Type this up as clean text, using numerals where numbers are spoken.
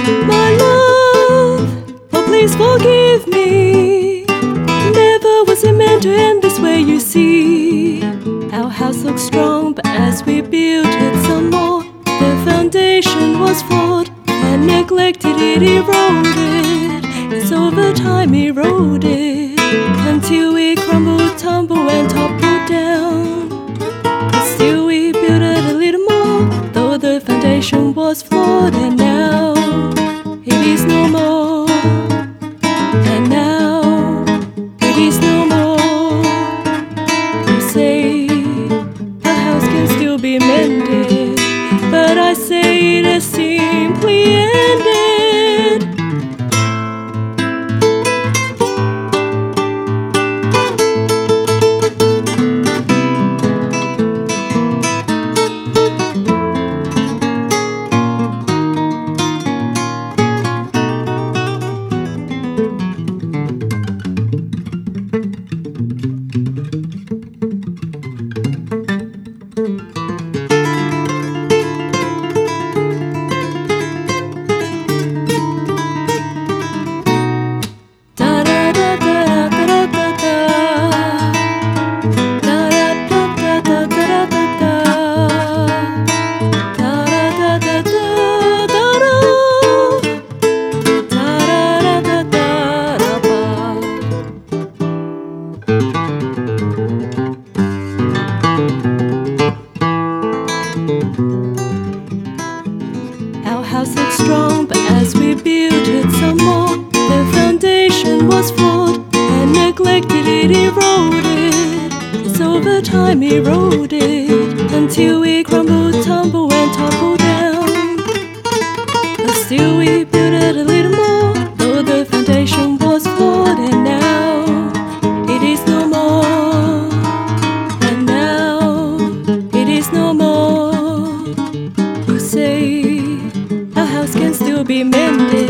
My love, oh please forgive me. Never was it meant to end this way, you see. Our house looks strong, but as we built it some more, the foundation was flawed and neglected, it eroded. It's over time eroded, until we crumbled, tumbled and toppled down. But still we built it a little more, though the foundation was flawed. And now it is no more. And now it is no more. You say the house can still be mended, but I say it is simply ended. Our house looks strong, but as we built it some more, the foundation was flawed and neglected, it eroded. It's over time eroded, until we crumbled, tumbled and toppled down. But still we built it a little more, though the foundation was flawed. And now it is no more. And now it is no more. You say our house can still be mended,